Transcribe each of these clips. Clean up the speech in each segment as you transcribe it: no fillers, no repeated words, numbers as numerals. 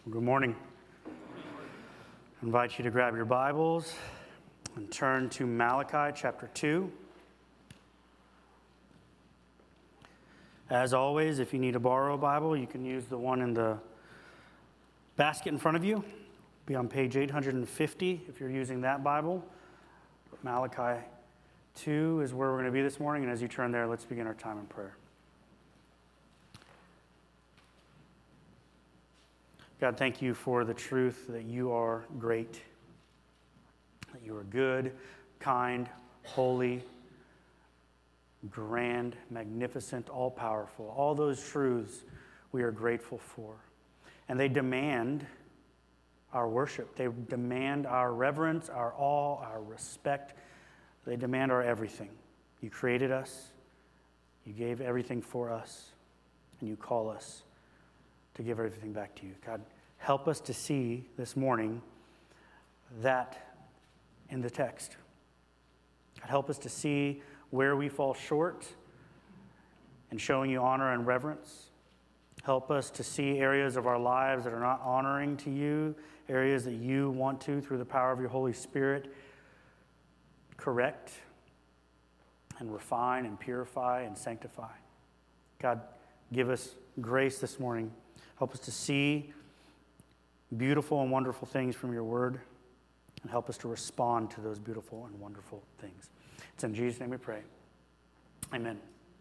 Good morning. I invite you to grab your Bibles and turn to Malachi chapter 2. As always, if you need to borrow a Bible, you can use the one in the basket in front of you. It'll be on page 850 if you're using that Bible. Malachi 2 is where we're going to be this morning, and as you turn there, let's begin our time in prayer. God, thank you for the truth that you are great, that you are good, kind, holy, grand, magnificent, all-powerful. All those truths we are grateful for. And they demand our worship. They demand our reverence, our awe, our respect. They demand our everything. You created us. You gave everything for us. And you call us to give everything back to you. God, help us to see this morning that in the text. God, help us to see where we fall short in showing you honor and reverence. Help us to see areas of our lives that are not honoring to you, areas that you want to, through the power of your Holy Spirit, correct and refine and purify and sanctify. God, give us grace this morning. Help us to see beautiful and wonderful things from your word, and help us to respond to those beautiful and wonderful things. It's in Jesus' name we pray. Amen.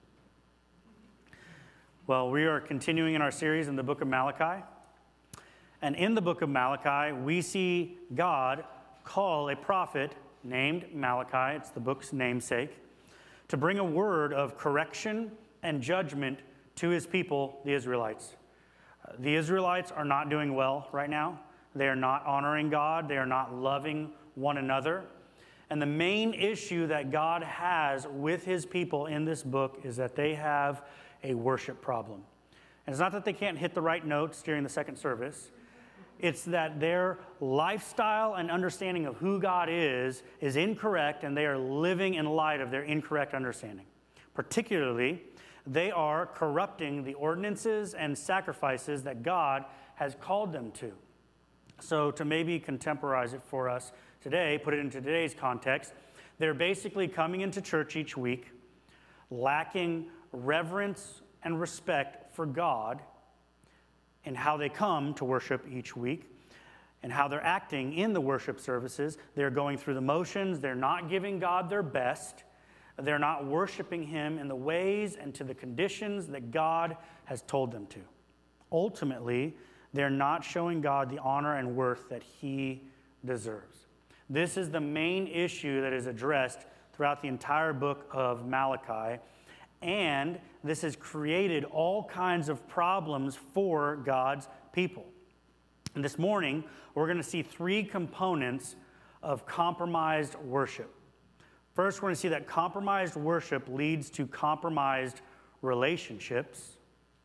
Well, we are continuing in our series in the book of Malachi. And in the book of Malachi, we see God call a prophet named Malachi, it's the book's namesake, to bring a word of correction and judgment to his people, the Israelites. The Israelites are not doing well right now. They are not honoring God. They are not loving one another. And the main issue that God has with his people in this book is that they have a worship problem. And it's not that they can't hit the right notes during the second service. It's that their lifestyle and understanding of who God is incorrect, and they are living in light of their incorrect understanding. Particularly, they are corrupting the ordinances and sacrifices that God has called them to. So to maybe contemporize it for us today, put it into today's context, they're basically coming into church each week, lacking reverence and respect for God in how they come to worship each week and how they're acting in the worship services. They're going through the motions. They're not giving God their best. They're not worshiping him in the ways and to the conditions that God has told them to. Ultimately, they're not showing God the honor and worth that he deserves. This is the main issue that is addressed throughout the entire book of Malachi, and this has created all kinds of problems for God's people. And this morning, we're going to see three components of compromised worship. First, we're going to see that compromised worship leads to compromised relationships.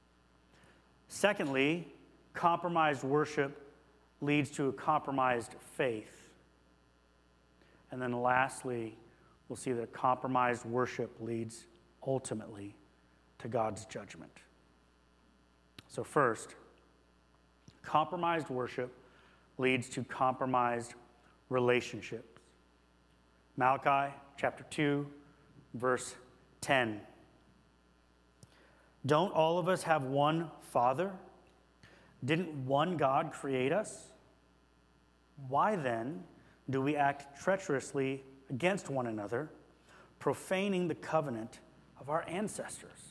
Secondly, compromised worship leads to a compromised faith. And then lastly, we'll see that compromised worship leads ultimately to God's judgment. So first, compromised worship leads to compromised relationships. Malachi chapter 2, verse 10. Don't all of us have one Father? Didn't one God create us? Why then do we act treacherously against one another, profaning the covenant of our ancestors?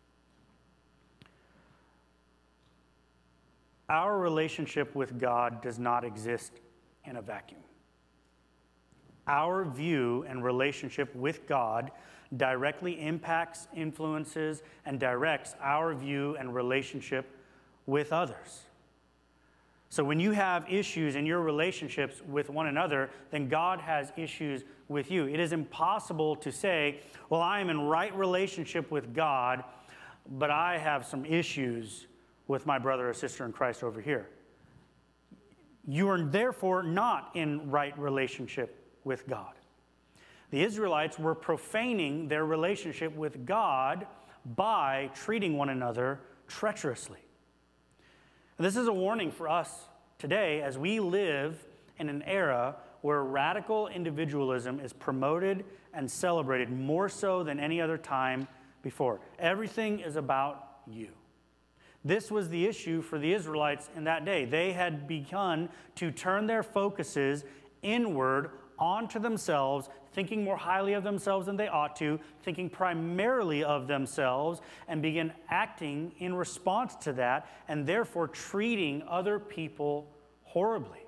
Our relationship with God does not exist in a vacuum. Our view and relationship with God directly impacts, influences, and directs our view and relationship with others. So when you have issues in your relationships with one another, then God has issues with you. It is impossible to say, well, I am in right relationship with God, but I have some issues with my brother or sister in Christ over here. You are therefore not in right relationship with God. The Israelites were profaning their relationship with God by treating one another treacherously. And this is a warning for us today as we live in an era where radical individualism is promoted and celebrated more so than any other time before. Everything is about you. This was the issue for the Israelites in that day. They had begun to turn their focuses inward onto themselves, thinking more highly of themselves than they ought to, thinking primarily of themselves, and begin acting in response to that, and therefore treating other people horribly.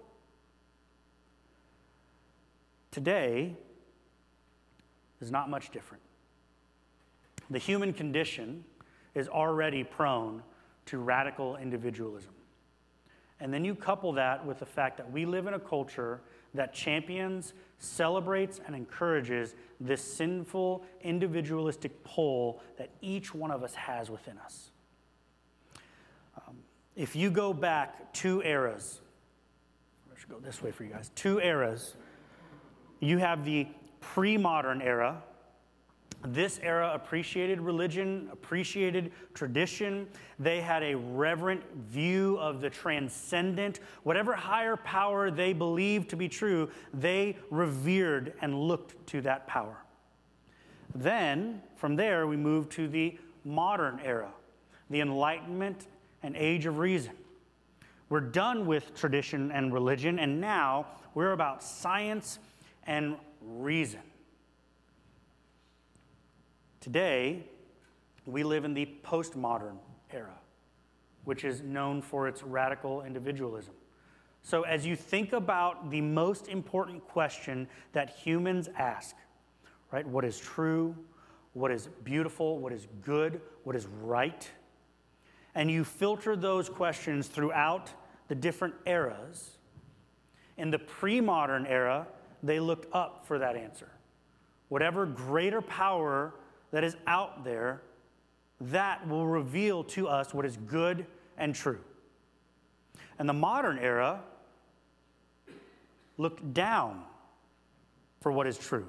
Today is not much different. The human condition is already prone to radical individualism. And then you couple that with the fact that we live in a culture that champions, celebrates, and encourages this sinful, individualistic pull that each one of us has within us. If you go back 2 eras, I should go this way for you guys, 2 eras, you have the pre-modern era. This era appreciated religion, appreciated tradition. They had a reverent view of the transcendent. Whatever higher power they believed to be true, they revered and looked to that power. Then, from there, we move to the modern era, the Enlightenment and Age of Reason. We're done with tradition and religion, and now we're about science and reason. Today, we live in the postmodern era, which is known for its radical individualism. So as you think about the most important question that humans ask, right? What is true? What is beautiful? What is good? What is right? And you filter those questions throughout the different eras. In the pre-modern era, they looked up for that answer. Whatever greater power that is out there, that will reveal to us what is good and true. And the modern era looked down for what is true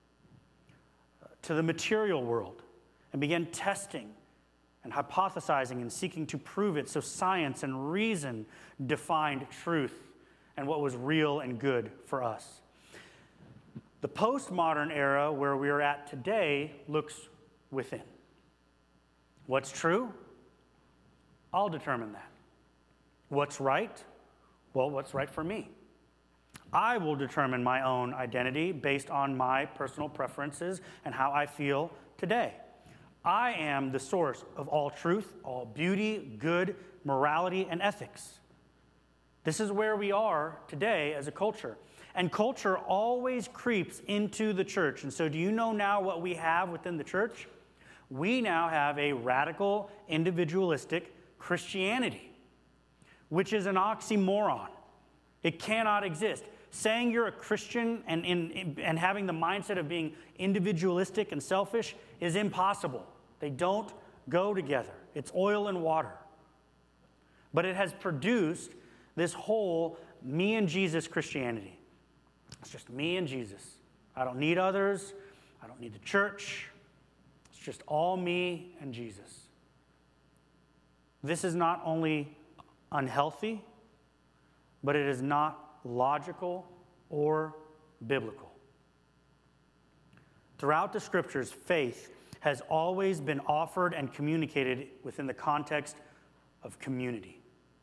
to the material world and began testing and hypothesizing and seeking to prove it. So science and reason defined truth and what was real and good for us. The postmodern era, where we are at today, looks within. What's true? I'll determine that. What's right? Well, what's right for me? I will determine my own identity based on my personal preferences and how I feel today. I am the source of all truth, all beauty, good, morality, and ethics. This is where we are today as a culture. And culture always creeps into the church. And so do you know now what we have within the church? We now have a radical, individualistic Christianity, which is an oxymoron. It cannot exist. Saying you're a Christian and having the mindset of being individualistic and selfish is impossible. They don't go together. It's oil and water. But it has produced this whole me and Jesus Christianity. It's just me and Jesus. I don't need others. I don't need the church. It's just all me and Jesus. This is not only unhealthy, but it is not logical or biblical. Throughout the scriptures, faith has always been offered and communicated within the context of community.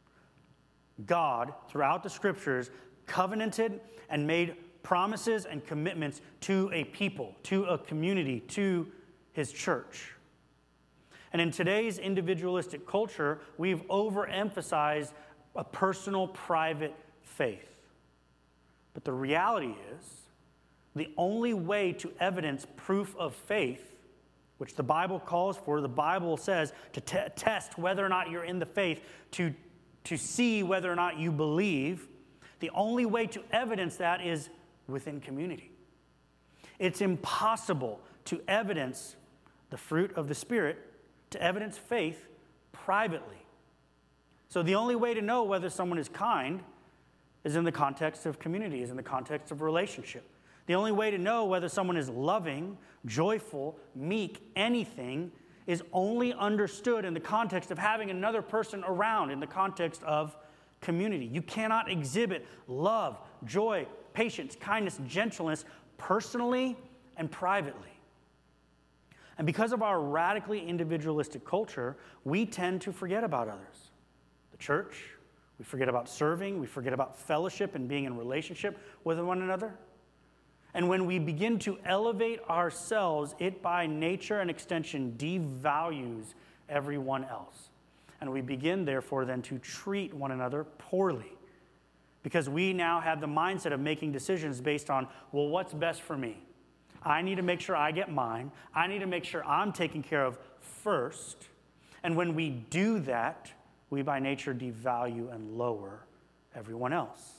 God, throughout the scriptures, covenanted and made promises and commitments to a people, to a community, to his church. And in today's individualistic culture, we've overemphasized a personal, private faith. But the reality is, the only way to evidence proof of faith, which the Bible calls for, the Bible says to test whether or not you're in the faith, to see whether or not you believe, the only way to evidence that is within community. It's impossible to evidence the fruit of the Spirit, to evidence faith privately. So the only way to know whether someone is kind is in the context of community, is in the context of relationship. The only way to know whether someone is loving, joyful, meek, anything, is only understood in the context of having another person around, in the context of community. You cannot exhibit love, joy, patience, kindness, gentleness personally and privately. And because of our radically individualistic culture, we tend to forget about others. The church, we forget about serving, we forget about fellowship and being in relationship with one another. And when we begin to elevate ourselves, it by nature and extension devalues everyone else. And we begin, therefore, then to treat one another poorly. Because we now have the mindset of making decisions based on, well, what's best for me? I need to make sure I get mine. I need to make sure I'm taken care of first. And when we do that, we by nature devalue and lower everyone else.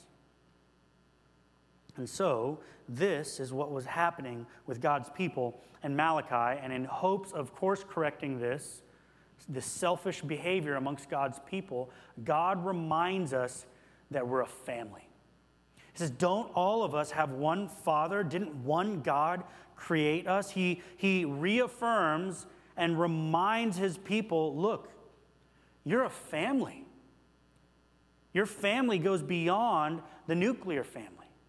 And so, this is what was happening with God's people in Malachi. And in hopes of course correcting this selfish behavior amongst God's people, God reminds us that we're a family. He says, don't all of us have one Father? Didn't one God create us? He reaffirms and reminds his people, look, you're a family. Your family goes beyond the nuclear family.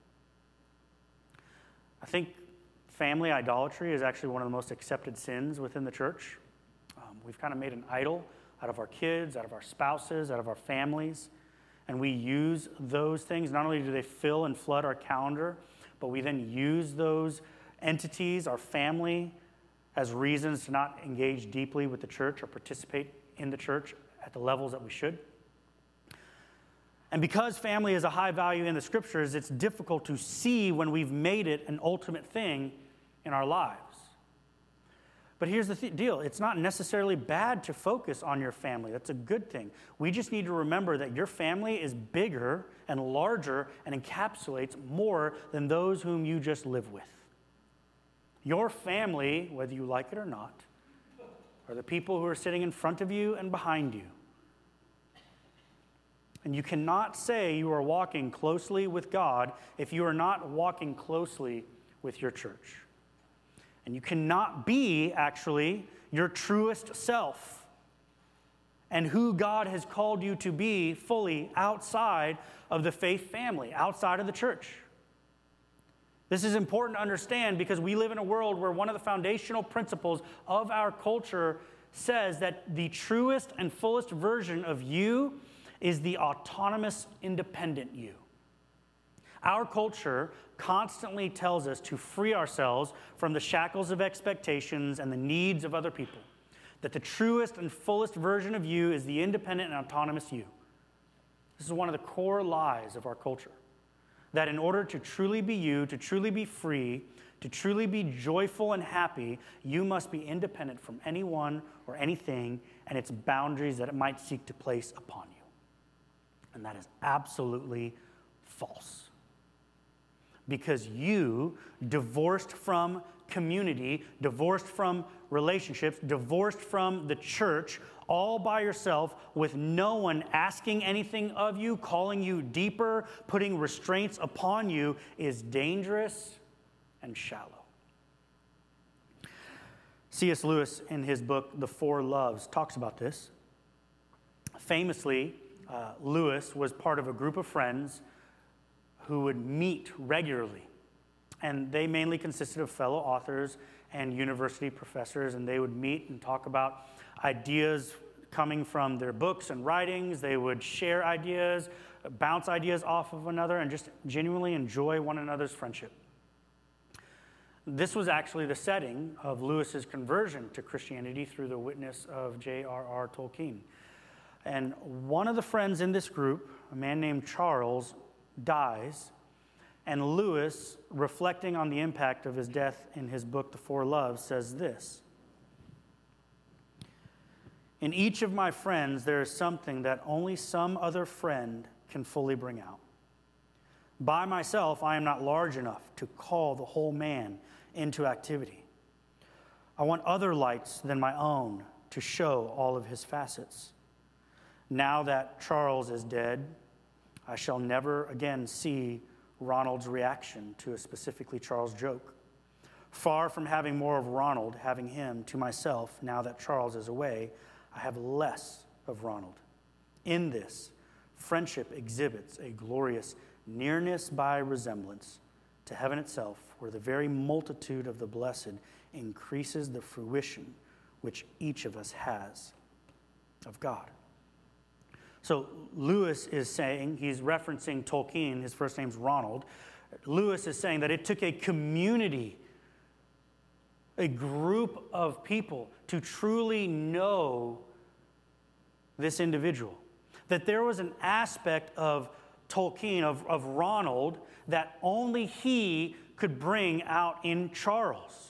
I think family idolatry is actually one of the most accepted sins within the church. We've kind of made an idol out of our kids, out of our spouses, out of our families. And we use those things. Not only do they fill and flood our calendar, but we then use those entities, our family, as reasons to not engage deeply with the church or participate in the church at the levels that we should. And because family is a high value in the scriptures, it's difficult to see when we've made it an ultimate thing in our lives. But here's the deal. It's not necessarily bad to focus on your family. That's a good thing. We just need to remember that your family is bigger and larger and encapsulates more than those whom you just live with. Your family, whether you like it or not, are the people who are sitting in front of you and behind you. And you cannot say you are walking closely with God if you are not walking closely with your church. And you cannot be, actually, your truest self and who God has called you to be fully outside of the faith family, outside of the church. This is important to understand because we live in a world where one of the foundational principles of our culture says that the truest and fullest version of you is the autonomous, independent you. Our culture constantly tells us to free ourselves from the shackles of expectations and the needs of other people. That the truest and fullest version of you is the independent and autonomous you. This is one of the core lies of our culture. That in order to truly be you, to truly be free, to truly be joyful and happy, you must be independent from anyone or anything and its boundaries that it might seek to place upon you. And that is absolutely false. Because you, divorced from community, divorced from relationships, divorced from the church, all by yourself, with no one asking anything of you, calling you deeper, putting restraints upon you, is dangerous and shallow. C.S. Lewis, in his book, The Four Loves, talks about this. Famously, Lewis was part of a group of friends who would meet regularly. And they mainly consisted of fellow authors and university professors, and they would meet and talk about ideas coming from their books and writings. They would share ideas, bounce ideas off of one another, and just genuinely enjoy one another's friendship. This was actually the setting of Lewis's conversion to Christianity through the witness of J.R.R. Tolkien. And one of the friends in this group, a man named Charles, dies, and Lewis, reflecting on the impact of his death in his book, The Four Loves, says this: "In each of my friends, there is something that only some other friend can fully bring out. By myself, I am not large enough to call the whole man into activity. I want other lights than my own to show all of his facets. Now that Charles is dead, I shall never again see Ronald's reaction to a specifically Charles joke. Far from having more of Ronald, having him to myself, now that Charles is away, I have less of Ronald. In this, Friendship exhibits a glorious nearness by resemblance to heaven itself, where the very multitude of the blessed increases the fruition which each of us has of God. So Lewis is saying, he's referencing Tolkien, his first name's Ronald. Lewis is saying that it took a community, a group of people to truly know this individual. That there was an aspect of Tolkien, of Ronald, that only he could bring out in Charles.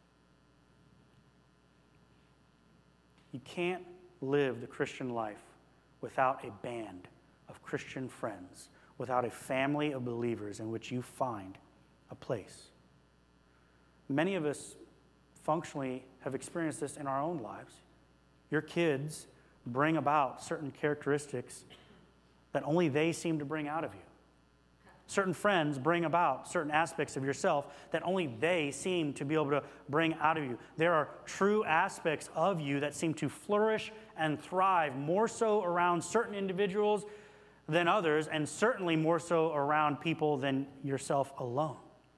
You can't live the Christian life without a band of Christian friends, without a family of believers in which you find a place. Many of us functionally have experienced this in our own lives. Your kids bring about certain characteristics that only they seem to bring out of you. Certain friends bring about certain aspects of yourself that only they seem to be able to bring out of you. There are true aspects of you that seem to flourish and thrive more so around certain individuals than others, and certainly more so around people than yourself alone.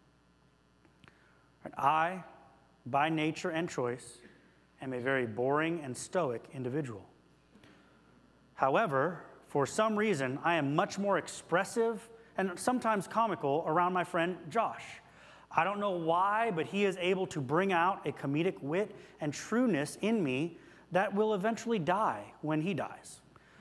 I, by nature and choice, am a very boring and stoic individual. However, for some reason, I am much more expressive and sometimes comical around my friend Josh. I don't know why, but he is able to bring out a comedic wit and trueness in me that will eventually die when he dies.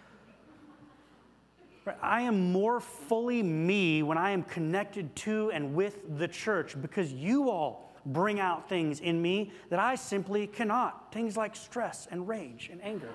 I am more fully me when I am connected to and with the church, because you all bring out things in me that I simply cannot. Things like stress and rage and anger.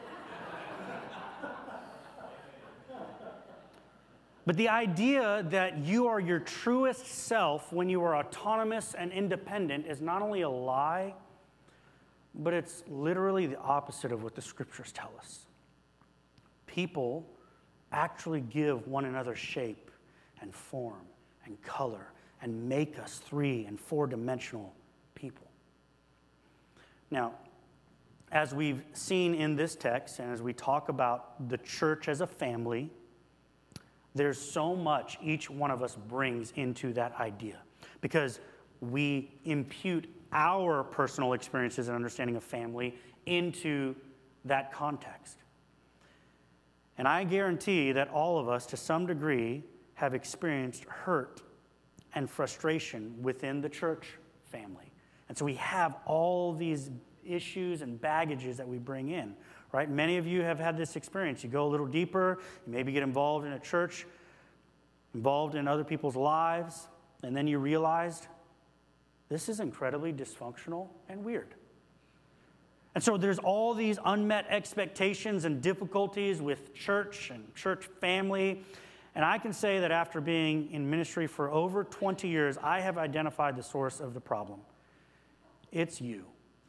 But the idea that you are your truest self when you are autonomous and independent is not only a lie, but it's literally the opposite of what the scriptures tell us. People actually give one another shape and form and color and make us 3- and 4-dimensional people. Now, as we've seen in this text, and as we talk about the church as a family, there's so much each one of us brings into that idea, because we impute our personal experiences and understanding of family into that context. And I guarantee that all of us, to some degree, have experienced hurt and frustration within the church family. And so we have all these issues and baggages that we bring in, right? Many of you have had this experience. You go a little deeper, you maybe get involved in a church, involved in other people's lives, and then you realized this is incredibly dysfunctional and weird. And so there's all these unmet expectations and difficulties with church and church family. And I can say that after being in ministry for over 20 years, I have identified the source of the problem. It's you.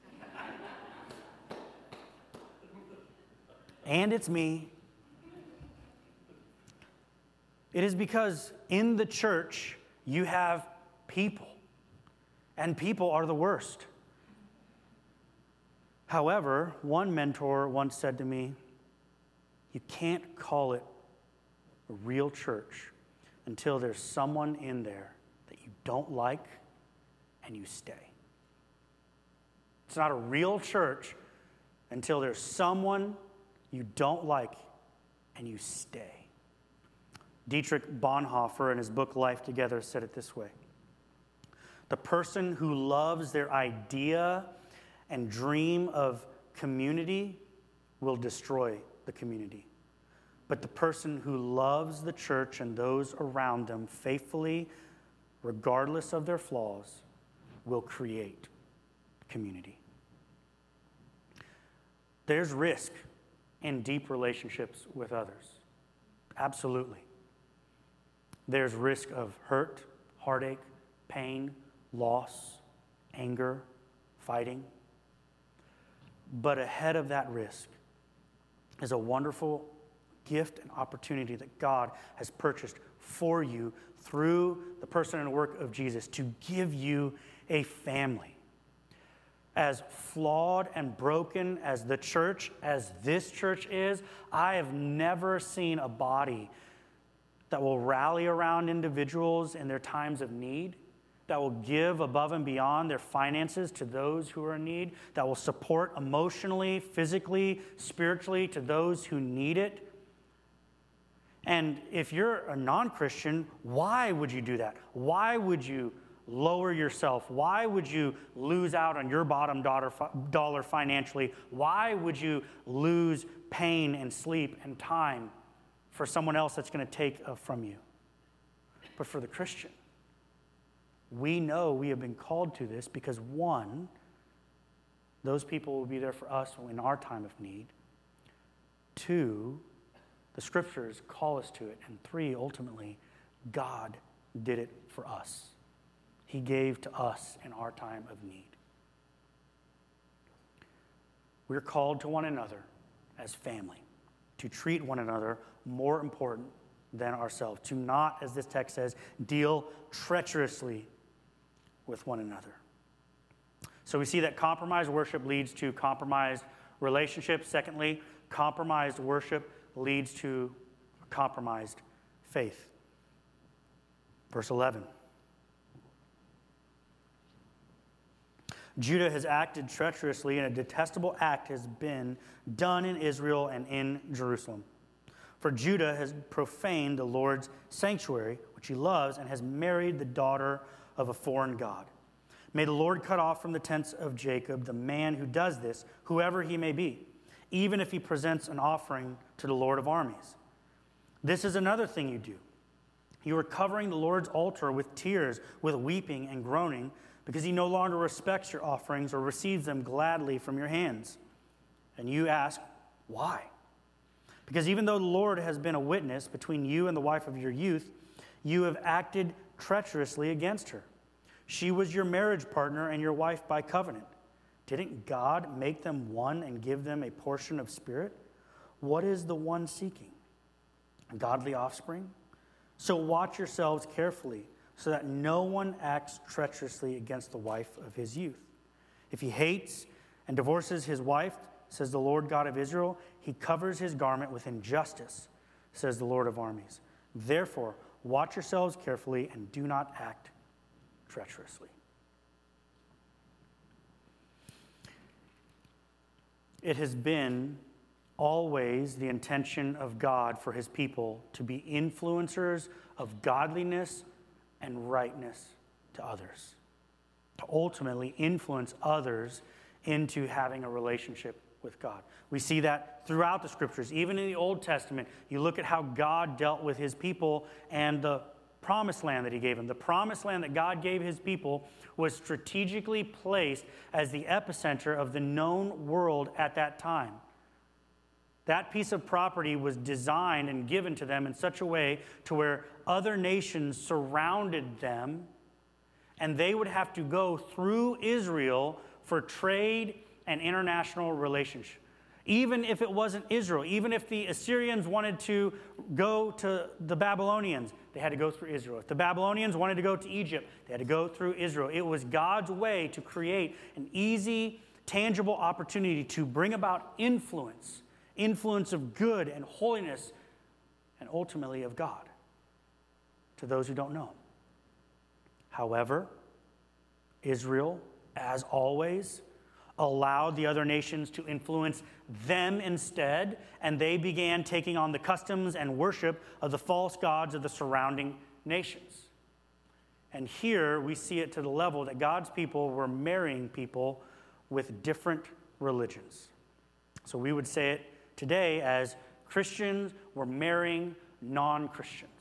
And it's me. It is because in the church, you have people. And people are the worst. However, one mentor once said to me, you can't call it a real church until there's someone in there that you don't like and you stay. It's not a real church until there's someone you don't like and you stay. Dietrich Bonhoeffer, in his book Life Together, said it this way: the person who loves their idea and dream of community will destroy the community. But the person who loves the church and those around them faithfully, regardless of their flaws, will create community. There's risk in deep relationships with others. Absolutely. There's risk of hurt, heartache, pain, loss, anger, fighting. But ahead of that risk is a wonderful gift and opportunity that God has purchased for you through the person and work of Jesus to give you a family. As flawed and broken as the church, as this church is, I have never seen a body that will rally around individuals in their times of need, that will give above and beyond their finances to those who are in need, that will support emotionally, physically, spiritually to those who need it. And if you're a non-Christian, why would you do that? Why would you lower yourself? Why would you lose out on your bottom dollar financially? Why would you lose pain and sleep and time for someone else that's going to take from you? But for the Christian, we know we have been called to this because, one, those people will be there for us in our time of need. Two, the scriptures call us to it. And three, ultimately, God did it for us. He gave to us in our time of need. We're called to one another as family, to treat one another more important than ourselves, to not, as this text says, deal treacherously with one another. So we see that compromised worship leads to compromised relationships. Secondly, compromised worship leads to compromised faith. Verse 11. Judah has acted treacherously, and a detestable act has been done in Israel and in Jerusalem. For Judah has profaned the Lord's sanctuary, which he loves, and has married the daughter of a foreign god. May the Lord cut off from the tents of Jacob the man who does this, whoever he may be, even if he presents an offering to the Lord of armies. This is another thing you do. You are covering the Lord's altar with tears, with weeping and groaning, because he no longer respects your offerings or receives them gladly from your hands. And you ask, why? Because even though the Lord has been a witness between you and the wife of your youth, you have acted treacherously against her. She was your marriage partner and your wife by covenant. Didn't God make them one and give them a portion of spirit? What is the one seeking? Godly offspring? So watch yourselves carefully, so that no one acts treacherously against the wife of his youth. If he hates and divorces his wife, says the Lord God of Israel, he covers his garment with injustice, says the Lord of armies. Therefore, watch yourselves carefully and do not act treacherously. It has been always the intention of God for his people to be influencers of godliness and rightness to others, to ultimately influence others into having a relationship with God. We see that throughout the scriptures. Even in the Old Testament, you look at how God dealt with his people and the promised land that he gave them. The promised land that God gave his people was strategically placed as the epicenter of the known world at that time. That piece of property was designed and given to them in such a way to where other nations surrounded them, and they would have to go through Israel for trade and international relations. Even if it wasn't Israel, even if the Assyrians wanted to go to the Babylonians, they had to go through Israel. If the Babylonians wanted to go to Egypt, they had to go through Israel. It was God's way to create an easy, tangible opportunity to bring about influence of good and holiness, and ultimately of God to those who don't know him. However, Israel, as always, allowed the other nations to influence them instead, and they began taking on the customs and worship of the false gods of the surrounding nations. And here we see it to the level that God's people were marrying people with different religions. So we would say it today as Christians were marrying non-Christians.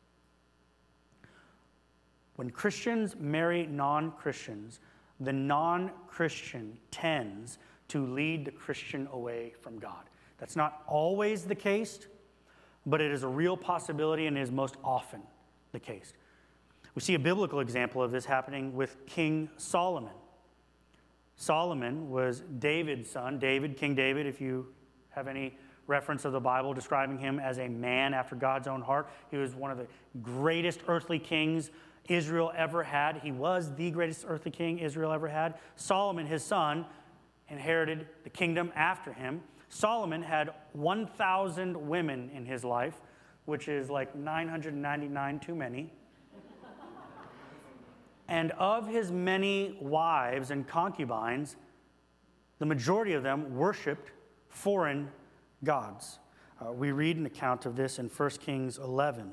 When Christians marry non-Christians, the non-Christian tends to lead the Christian away from God. That's not always the case, but it is a real possibility and is most often the case. We see a biblical example of this happening with King Solomon. Solomon was David's son. King David, if you have any reference of the Bible describing him as a man after God's own heart. He was one of the greatest earthly kings Israel ever had. He was the greatest earthly king Israel ever had. Solomon, his son, inherited the kingdom after him. Solomon had 1,000 women in his life. which is like 999 too many. And of his many wives and concubines, the majority of them worshiped foreign gods. We read an account of this in 1 Kings 11. It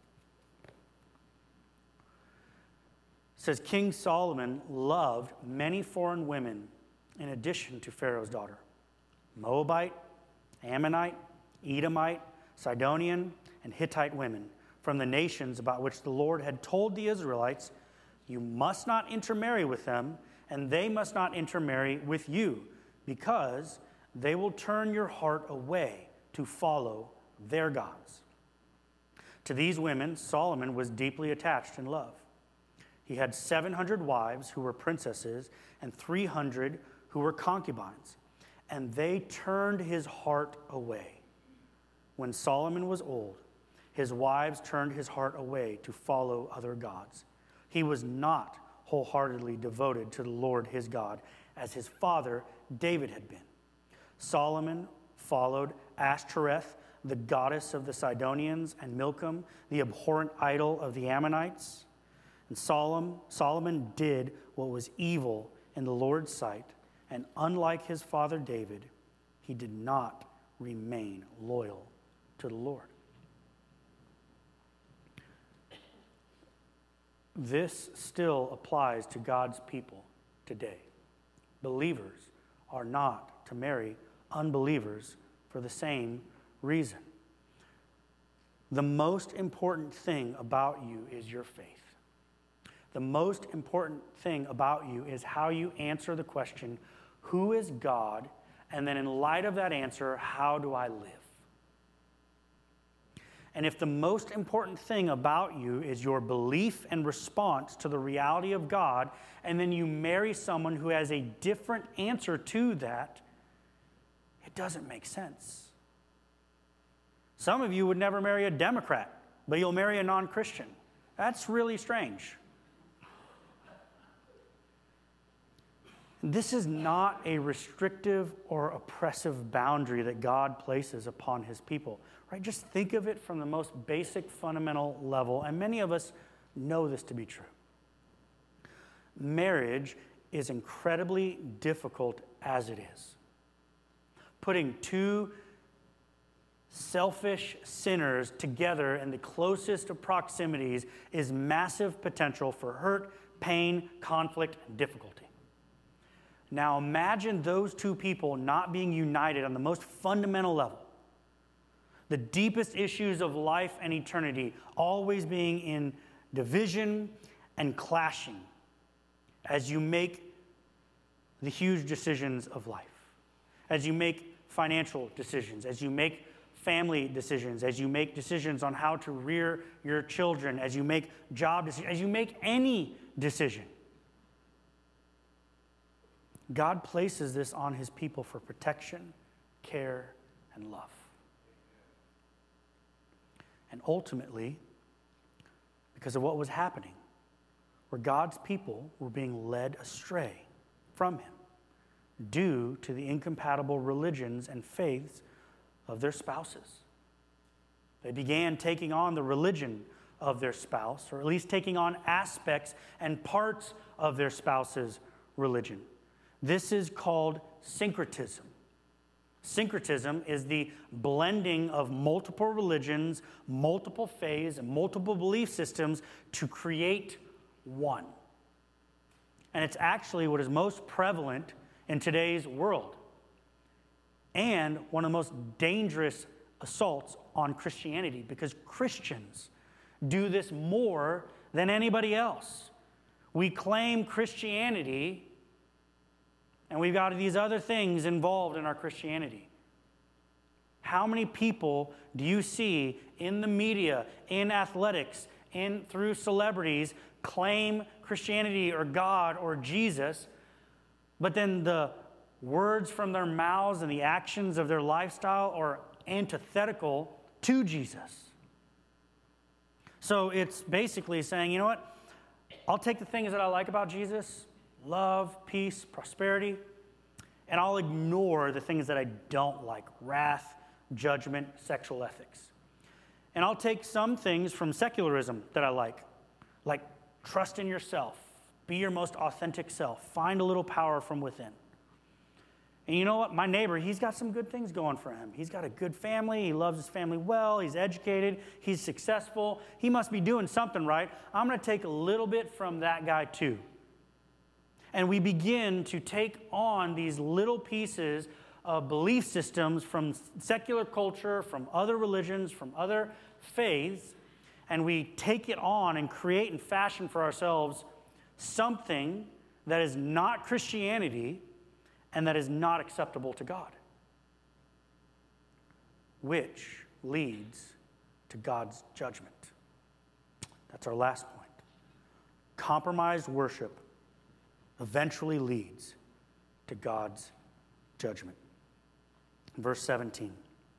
says, King Solomon loved many foreign women in addition to Pharaoh's daughter. Moabite, Ammonite, Edomite, Sidonian, and Hittite women from the nations about which the Lord had told the Israelites, you must not intermarry with them, and they must not intermarry with you, because they will turn your heart away to follow their gods. To these women, Solomon was deeply attached in love. He had 700 wives who were princesses and 300 who were concubines, and they turned his heart away. When Solomon was old, his wives turned his heart away to follow other gods. He was not wholeheartedly devoted to the Lord his God, as his father David had been. Solomon followed Ashtoreth, the goddess of the Sidonians, and Milcom, the abhorrent idol of the Ammonites. And Solomon did what was evil in the Lord's sight, and unlike his father David, he did not remain loyal to the Lord. This still applies to God's people today. Believers are not to marry unbelievers for the same reason. The most important thing about you is your faith. The most important thing about you is how you answer the question, who is God? And then in light of that answer, how do I live? And if the most important thing about you is your belief and response to the reality of God, and then you marry someone who has a different answer to that, it doesn't make sense. Some of you would never marry a Democrat, but you'll marry a non-Christian. That's really strange. This is not a restrictive or oppressive boundary that God places upon his people. Right? Just think of it from the most basic, fundamental level, and many of us know this to be true. Marriage is incredibly difficult as it is. Putting two selfish sinners together in the closest of proximities is massive potential for hurt, pain, conflict, and difficulty. Now imagine those two people not being united on the most fundamental level. The deepest issues of life and eternity always being in division and clashing as you make the huge decisions of life, as you make financial decisions, as you make family decisions, as you make decisions on how to rear your children, as you make job decisions, as you make any decision. God places this on his people for protection, care, and love. And ultimately, because of what was happening, where God's people were being led astray from him due to the incompatible religions and faiths of their spouses. They began taking on the religion of their spouse, or at least taking on aspects and parts of their spouse's religion. This is called syncretism. Syncretism is the blending of multiple religions, multiple faiths, and multiple belief systems to create one. And it's actually what is most prevalent in today's world, and one of the most dangerous assaults on Christianity, because Christians do this more than anybody else. We claim Christianity, and we've got these other things involved in our Christianity. How many people do you see in the media, in athletics, through celebrities claim Christianity or God or Jesus, but then the words from their mouths and the actions of their lifestyle are antithetical to Jesus? So it's basically saying, you know what? I'll take the things that I like about Jesus, love, peace, prosperity, and I'll ignore the things that I don't like, wrath, judgment, sexual ethics. And I'll take some things from secularism that I like trust in yourself, be your most authentic self, find a little power from within. And you know what? My neighbor, he's got some good things going for him. He's got a good family. He loves his family well. He's educated. He's successful. He must be doing something right. I'm going to take a little bit from that guy too. And we begin to take on these little pieces of belief systems from secular culture, from other religions, from other faiths, and we take it on and create and fashion for ourselves something that is not Christianity and that is not acceptable to God, which leads to God's judgment. That's our last point. Compromised worship eventually leads to God's judgment. Verse 17.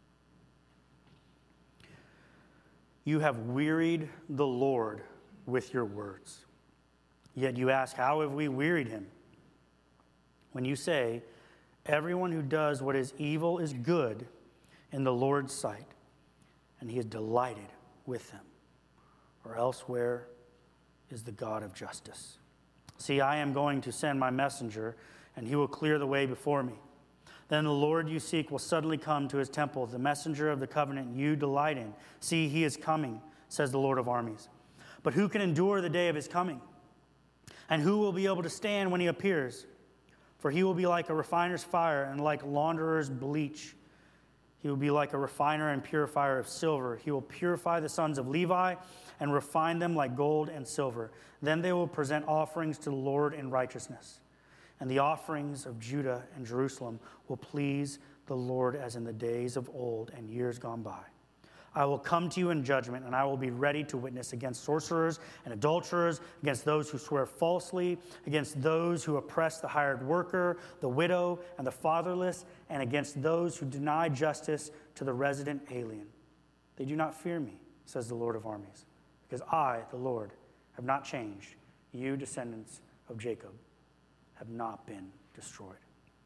You have wearied the Lord with your words. Yet you ask, how have we wearied him? When you say, everyone who does what is evil is good in the Lord's sight, and he is delighted with them. Or elsewhere is the God of justice. See, I am going to send my messenger, and he will clear the way before me. Then the Lord you seek will suddenly come to his temple, the messenger of the covenant you delight in. See, he is coming, says the Lord of armies. But who can endure the day of his coming? And who will be able to stand when he appears? For he will be like a refiner's fire and like launderer's bleach. He will be like a refiner and purifier of silver. He will purify the sons of Levi and refine them like gold and silver. Then they will present offerings to the Lord in righteousness. And the offerings of Judah and Jerusalem will please the Lord as in the days of old and years gone by. I will come to you in judgment, and I will be ready to witness against sorcerers and adulterers, against those who swear falsely, against those who oppress the hired worker, the widow, and the fatherless, and against those who deny justice to the resident alien. They do not fear me, says the Lord of armies, because I, the Lord, have not changed. You, descendants of Jacob, have not been destroyed.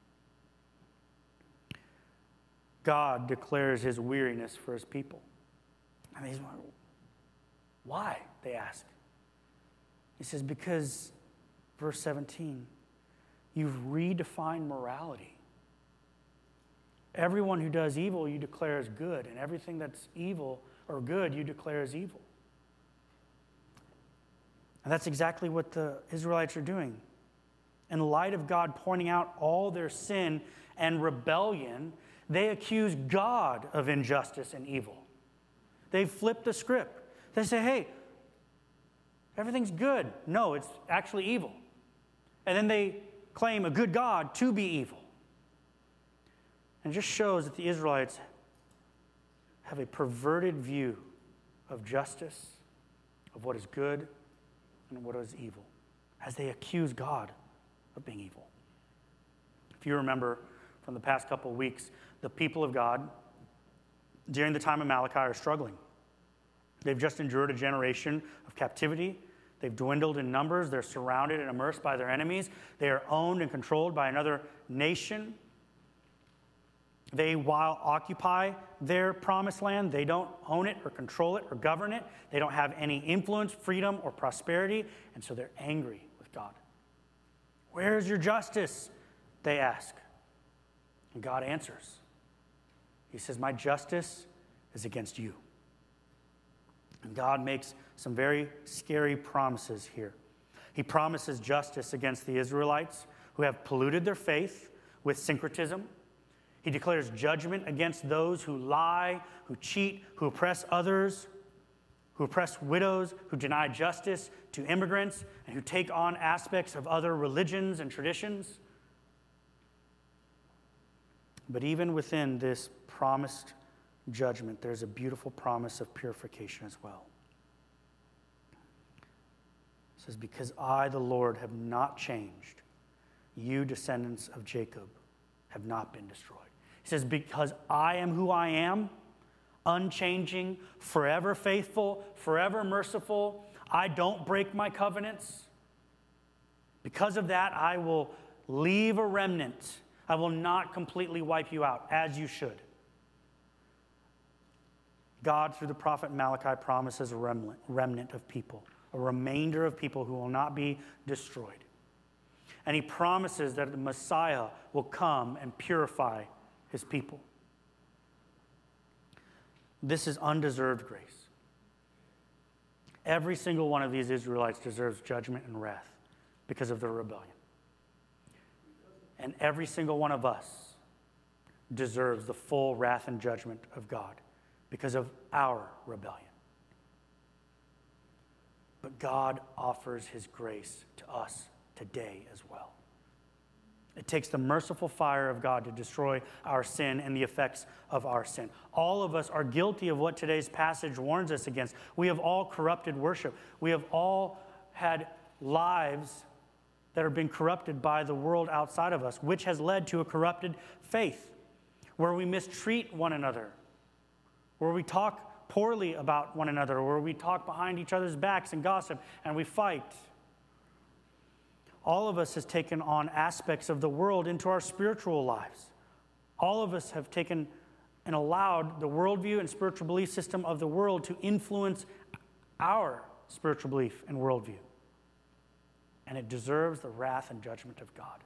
God declares his weariness for his people. I mean, why, they ask. He says, because, verse 17, you've redefined morality. Everyone who does evil you declare as good, and everything that's evil or good you declare as evil. And that's exactly what the Israelites are doing. In light of God pointing out all their sin and rebellion, they accuse God of injustice and evil. They flip the script. They say, hey, everything's good. No, it's actually evil. And then they claim a good God to be evil. And it just shows that the Israelites have a perverted view of justice, of what is good, and what is evil, as they accuse God of being evil. If you remember from the past couple of weeks, the people of God during the time of Malachi are struggling. They've just endured a generation of captivity. They've dwindled in numbers. They're surrounded and immersed by their enemies. They are owned and controlled by another nation. They, while occupy their promised land, they don't own it or control it or govern it. They don't have any influence, freedom, or prosperity, and so they're angry with God. Where's your justice? They ask. And God answers. He says, my justice is against you. And God makes some very scary promises here. He promises justice against the Israelites who have polluted their faith with syncretism. He declares judgment against those who lie, who cheat, who oppress others, who oppress widows, who deny justice to immigrants, and who take on aspects of other religions and traditions. But even within this promised judgment, there's a beautiful promise of purification as well. It says, because I, the Lord, have not changed, you, descendants of Jacob, have not been destroyed. He says, because I am who I am, unchanging, forever faithful, forever merciful, I don't break my covenants. Because of that, I will leave a remnant. I will not completely wipe you out, as you should. God, through the prophet Malachi, promises a remnant of people, a remainder of people who will not be destroyed. And he promises that the Messiah will come and purify his people. This is undeserved grace. Every single one of these Israelites deserves judgment and wrath because of their rebellion. And every single one of us deserves the full wrath and judgment of God because of our rebellion. But God offers his grace to us today as well. It takes the merciful fire of God to destroy our sin and the effects of our sin. All of us are guilty of what today's passage warns us against. We have all corrupted worship. We have all had lives that have been corrupted by the world outside of us, which has led to a corrupted faith, where we mistreat one another, where we talk poorly about one another, where we talk behind each other's backs and gossip, and we fight. All of us has taken on aspects of the world into our spiritual lives. All of us have taken and allowed the worldview and spiritual belief system of the world to influence our spiritual belief and worldview. And it deserves the wrath and judgment of God.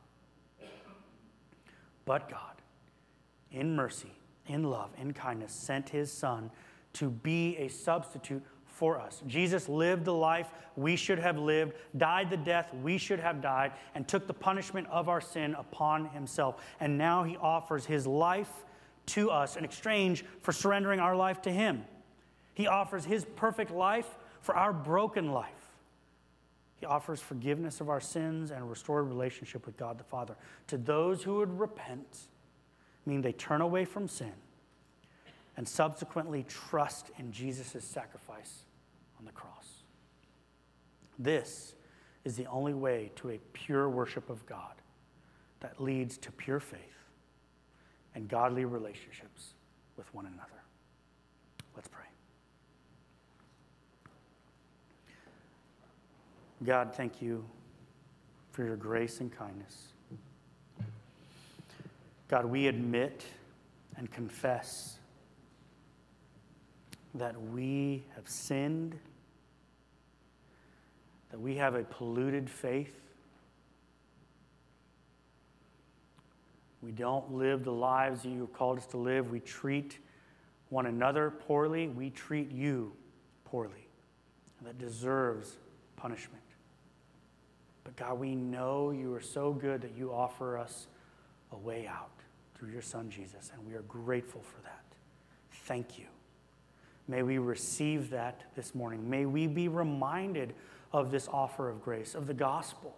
But God, in mercy, in love, in kindness, sent his Son to be a substitute for us. Jesus lived the life we should have lived, died the death we should have died, and took the punishment of our sin upon himself. And now he offers his life to us in exchange for surrendering our life to him. He offers his perfect life for our broken life. He offers forgiveness of our sins and a restored relationship with God the Father to those who would repent, meaning they turn away from sin and subsequently trust in Jesus' sacrifice on the cross. This is the only way to a pure worship of God that leads to pure faith and godly relationships with one another. Let's pray. God, thank you for your grace and kindness. God, we admit and confess that we have sinned, that we have a polluted faith. We don't live the lives that you have called us to live. We treat one another poorly. We treat you poorly. And that deserves punishment. But God, we know you are so good that you offer us a way out through your Son, Jesus, and we are grateful for that. Thank you. May we receive that this morning. May we be reminded of this offer of grace, of the gospel,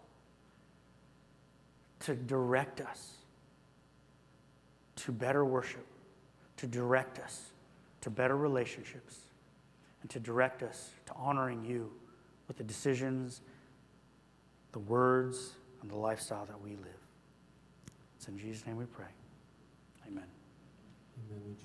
to direct us to better worship, to direct us to better relationships, and to direct us to honoring you with the decisions, the words, and the lifestyle that we live. It's in Jesus' name we pray. Amen. Amen.